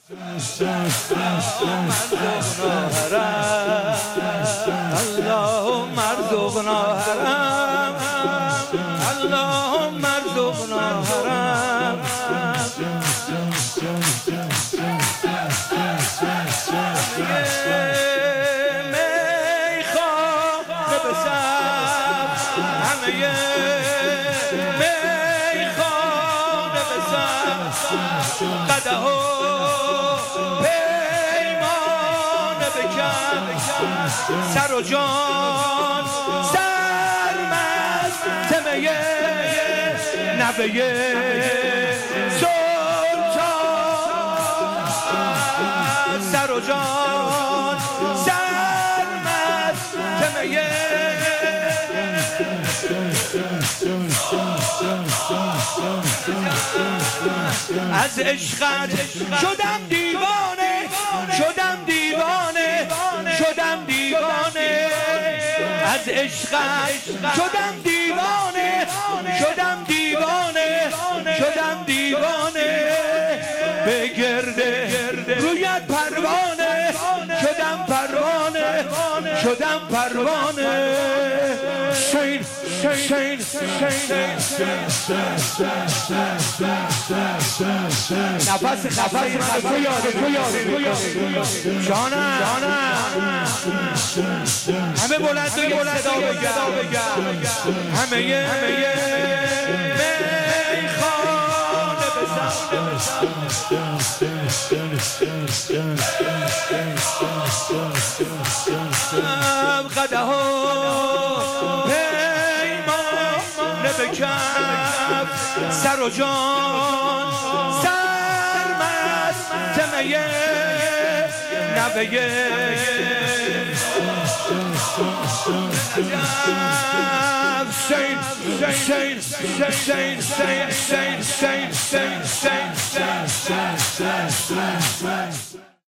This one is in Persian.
اللهم ارزقنا حرام اللهم ارزقنا حرام میخوام بسم همه میخوام بسم قده ها پیمان بکن سر و جان سرمست تمه نبه سلطان سر و جان سرمست تمه از عشقت شدم دیوانه شدم دیوانه شدم دیوانه از عشقت شدم دیوانه شدم دیوانه شدم دیوانه به گرده رویت پروانه شدم پروانه شدم پروانه شین شین شین نفس خفای تو یاد جانم همه بلند صدا بگم همه میخوانه بزن قده ها پیمانه بکف سر و جان سرمست تمه نبه Shane, Shane, Shane, Shane, Shane, Shane, Shane, Shane, Shane, Shane, Shane, Shane, Shane.